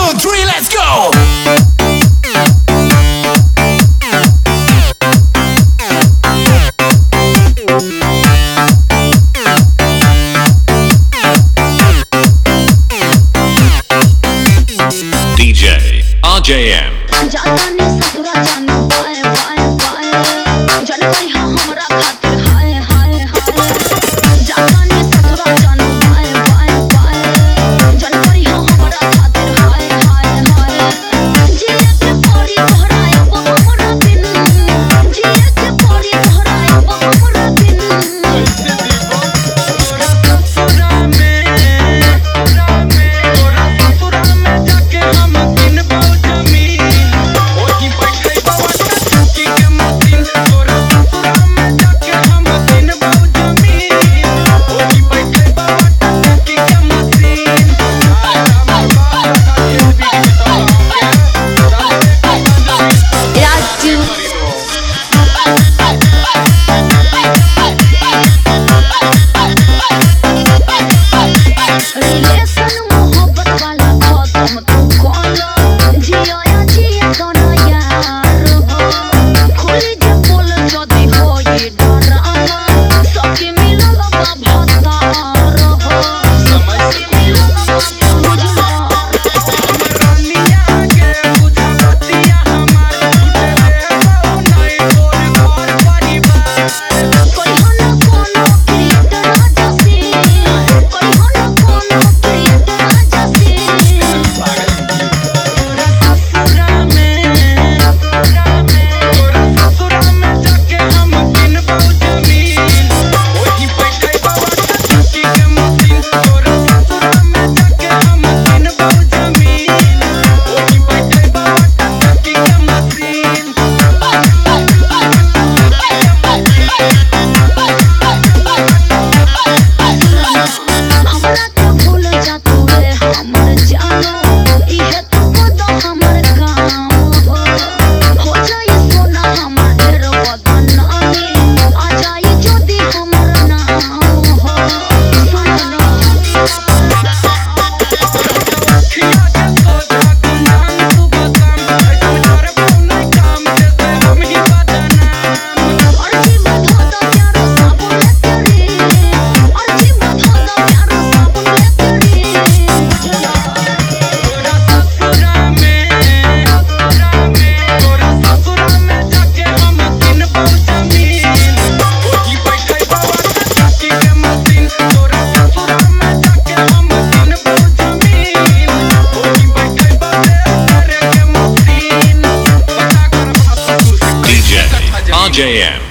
2, 3, let's go! DJ RJM जाने ससुरा जाने बाए बाए बाए जाने भाई हाँ हमरा खातिर हाय हाय हाय जाने ससुरा जाने बाए बाए बाए जाने भाई हाँ हमरा खातिर हाय हाय हाय जिए के परी तोहराया हमरा बिन जिए के परी तोहराया हमरा बिन RJM